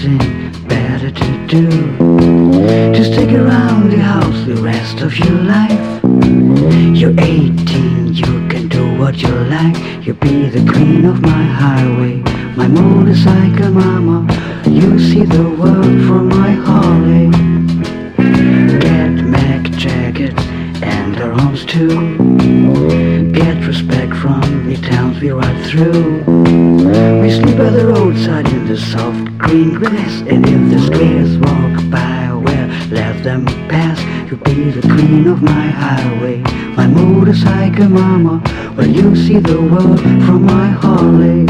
something better to do. To stick around the house the rest of your life. You're 18, you can do what you like. You'll be the queen of my highway, my motorcycle mama. You see the world from my Harley. Get Mac jackets and their arms too. Get respect from the towns we ride through. We sleep by the roadside in the soft green grass. And if the squares walk by, well, let them pass. You'll be the queen of my highway, my motorcycle mama. Well, you see the world from my Harley.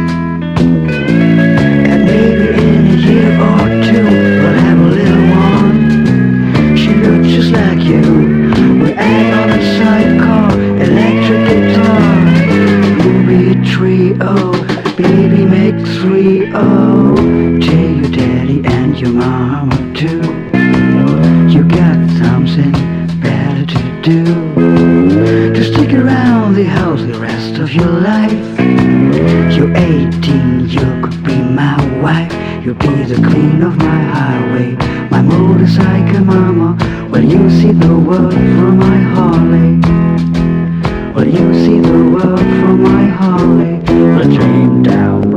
And maybe in a year or two we'll have a little one. She looks just like you. We add on a sidecar, electric guitar. Movie trio, baby make 3-0. Tell your daddy and your mama too. You got something better to do. To stick around the house the rest of your life. You're 18, you could be my wife. You'll be the queen of my highway, my motorcycle mama. Well, you see the world from my Harley. Well, you see the world from my Harley. The chain down